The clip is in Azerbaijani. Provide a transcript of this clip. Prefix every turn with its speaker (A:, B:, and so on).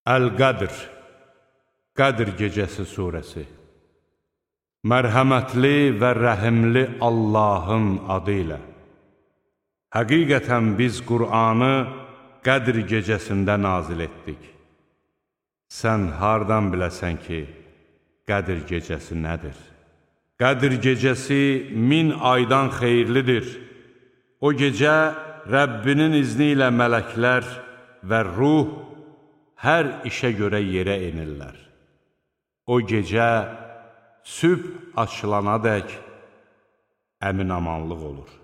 A: Əl-Qədr, Qədr gecəsi surəsi. Mərhəmətli və rəhimli Allahın adı ilə. Həqiqətən biz Qur'anı Qədr gecəsində nazil etdik. Sən hardan biləsən ki, Qədr gecəsi nədir? Qədr gecəsi 1000 aydan xeyirlidir. O gecə Rəbbinin izni ilə mələklər və ruh hər işə görə yerə enirlər. O gecə sübh açılanadək əmin-amanlıq olur.